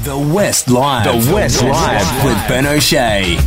The West Live. The West Live with Ben O'Shea.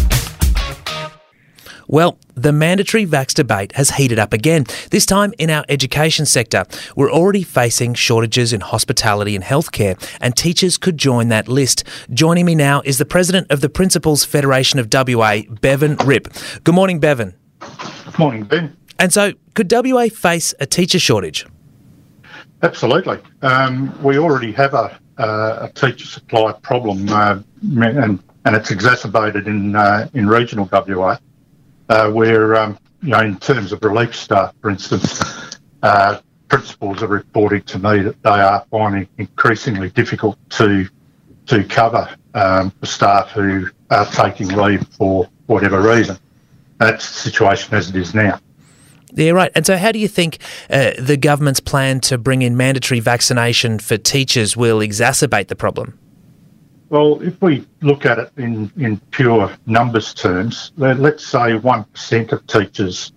Well, the mandatory vax debate has heated up again, this time in our education sector. We're already facing shortages in hospitality and healthcare, and teachers could join that list. Joining me now is the President of the Principals Federation of WA, Bevan Ripp. Good morning, Bevan. Morning, Ben. And so, could WA face a teacher shortage? Absolutely. We already have a teacher supply problem, and it's exacerbated in regional WA, where in terms of relief staff, for instance, principals are reporting to me that they are finding it increasingly difficult to cover the staff who are taking leave for whatever reason. That's the situation as it is now. Yeah, right. And so how do you think the government's plan to bring in mandatory vaccination for teachers will exacerbate the problem? Well, if we look at it in pure numbers terms, let's say 1% of teachers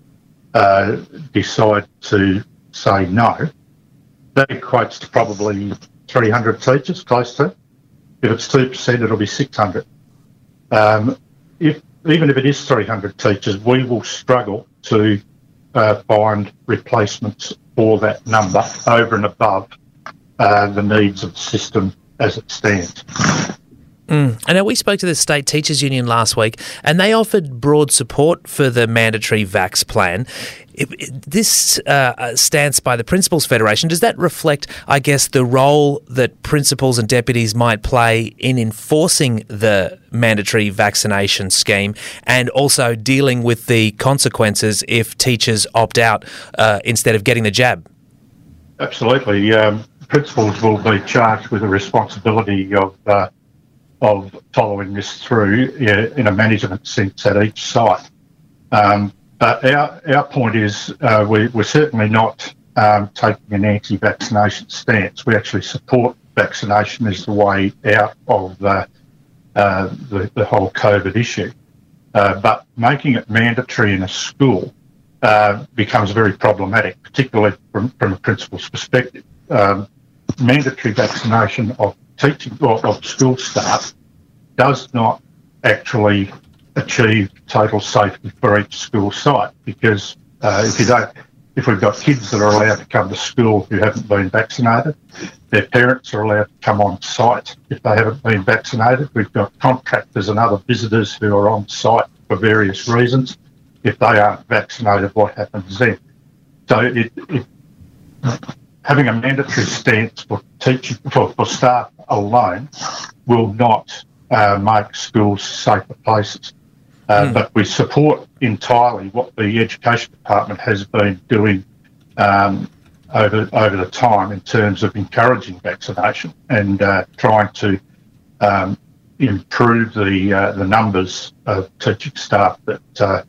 decide to say no. That equates to probably 300 teachers, close to. If it's 2%, it'll be 600. Even if it is 300 teachers, we will struggle to find replacements for that number over and above the needs of the system as it stands. I know we spoke to the State Teachers Union last week, and they offered broad support for the mandatory vax plan. This stance by the Principals Federation, does that reflect, I guess, the role that principals and deputies might play in enforcing the mandatory vaccination scheme and also dealing with the consequences if teachers opt out instead of getting the jab? Absolutely. Principals will be charged with the responsibility of following this through in a management sense at each site. But our point is we're certainly not taking an anti-vaccination stance. We actually support vaccination as the way out of the whole COVID issue. But making it mandatory in a school becomes very problematic, particularly from a principal's perspective. Mandatory vaccination of teaching or of school staff does not actually achieve total safety for each school site, because if we've got kids that are allowed to come to school who haven't been vaccinated, their parents are allowed to come on site if they haven't been vaccinated. We've got contractors and other visitors who are on site for various reasons. If they aren't vaccinated, what happens then? So having a mandatory stance for teaching for staff alone will not make schools safer places. But we support entirely what the Education Department has been doing over the time in terms of encouraging vaccination and trying to improve the numbers of teaching staff that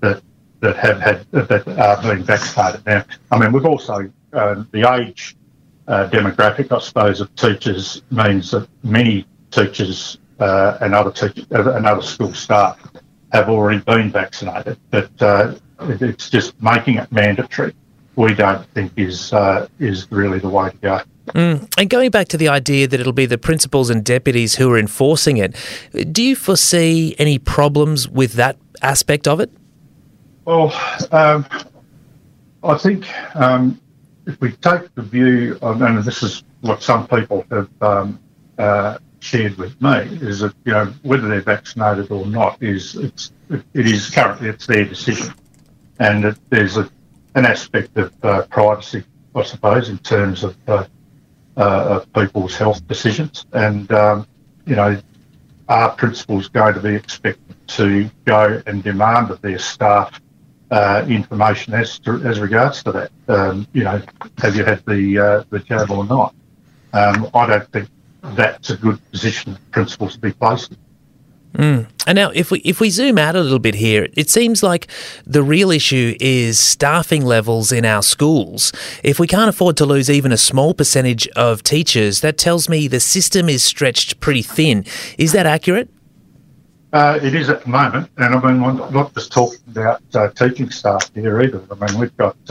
are being vaccinated now. I mean, we've also the age demographic, I suppose, of teachers means that many teachers and other school staff have already been vaccinated, but it's just making it mandatory we don't think is really the way to go. And going back to the idea that it'll be the principals and deputies who are enforcing it, do you foresee any problems with that aspect of it? Well, I think if we take the view of, and this is what some people have shared with me, is that whether they're vaccinated or not it is currently it's their decision, and that there's an aspect of privacy, I suppose, in terms of people's health decisions, and are principals going to be expected to go and demand of their staff information as regards to that? Have you had the jab or not? I don't think that's a good position for principals to be placed in. And now, if we zoom out a little bit here, it seems like the real issue is staffing levels in our schools. If we can't afford to lose even a small percentage of teachers, that tells me the system is stretched pretty thin. Is that accurate? It is at the moment, and I mean, I'm not just talking about teaching staff here either. I mean, we've got,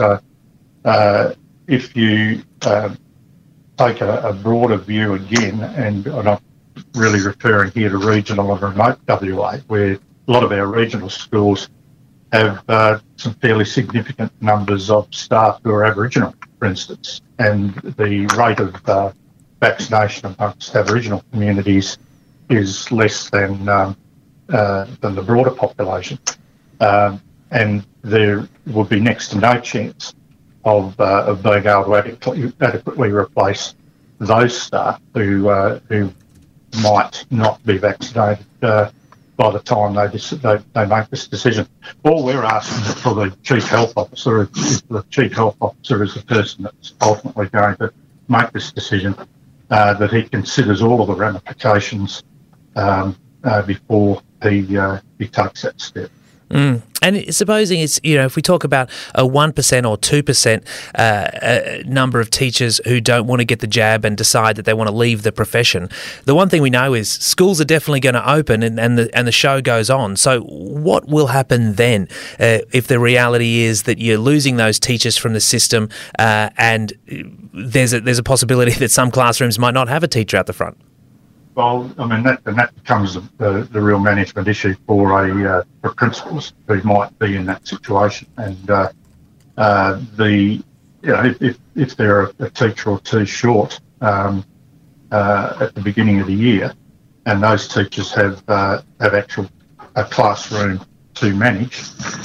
if you take a broader view again, and really referring here to regional and remote WA, where a lot of our regional schools have some fairly significant numbers of staff who are Aboriginal, for instance, and the rate of vaccination amongst Aboriginal communities is less than the broader population, and there would be next to no chance of being able to adequately replace those staff who might not be vaccinated by the time they make this decision. All we're asking for the Chief Health Officer is the Chief Health Officer is the person that's ultimately going to make this decision, that he considers all of the ramifications before he takes that step. And supposing it's, if we talk about a 1% or 2% number of teachers who don't want to get the jab and decide that they want to leave the profession, the one thing we know is schools are definitely going to open and the show goes on. So what will happen then if the reality is that you're losing those teachers from the system and there's a possibility that some classrooms might not have a teacher out the front? Well, I mean, that becomes the real management issue for principals who might be in that situation. And if they're a teacher or two short at the beginning of the year, and those teachers have actual a classroom to manage,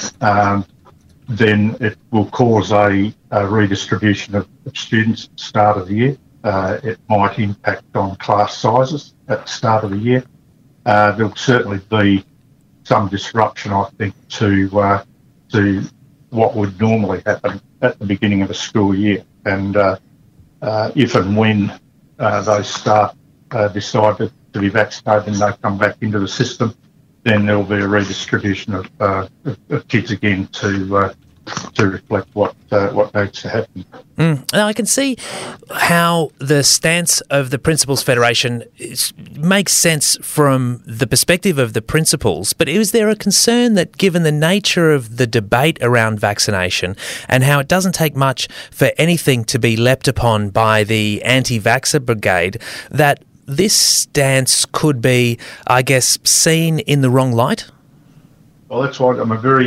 then it will cause a redistribution of students at the start of the year. It might impact on class sizes at the start of the year. There'll certainly be some disruption, I think, to what would normally happen at the beginning of a school year. And if and when those staff decide to be vaccinated and they come back into the system, then there'll be a redistribution of kids again to reflect what needs to happen. Now, I can see how the stance of the Principals Federation makes sense from the perspective of the principals, but is there a concern that given the nature of the debate around vaccination and how it doesn't take much for anything to be leapt upon by the anti-vaxxer brigade, that this stance could be, I guess, seen in the wrong light? Well, that's why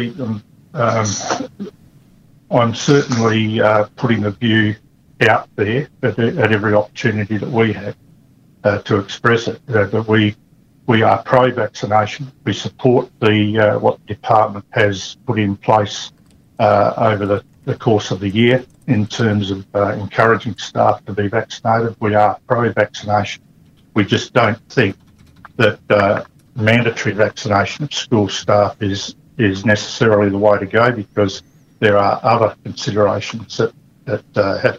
I'm certainly putting the view out there at every opportunity that we have to express it, that we are pro-vaccination. We support what the department has put in place over the course of the year in terms of encouraging staff to be vaccinated. We are pro-vaccination. We just don't think that mandatory vaccination of school staff is necessarily the way to go, because there are other considerations that have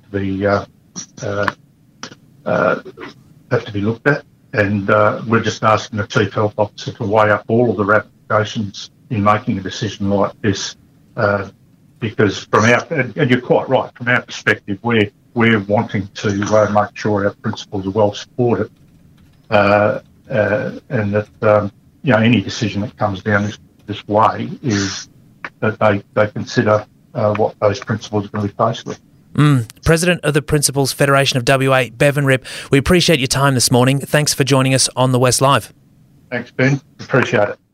to be looked at, and we're just asking the Chief Health Officer to weigh up all of the ramifications in making a decision like this, because and you're quite right, from our perspective, we're wanting to make sure our principals are well supported, and that any decision that comes down this way is that they consider what those principals are going to be faced with. President of the Principals Federation of WA, Bevan Ripp, we appreciate your time this morning. Thanks for joining us on The West Live. Thanks, Ben. Appreciate it.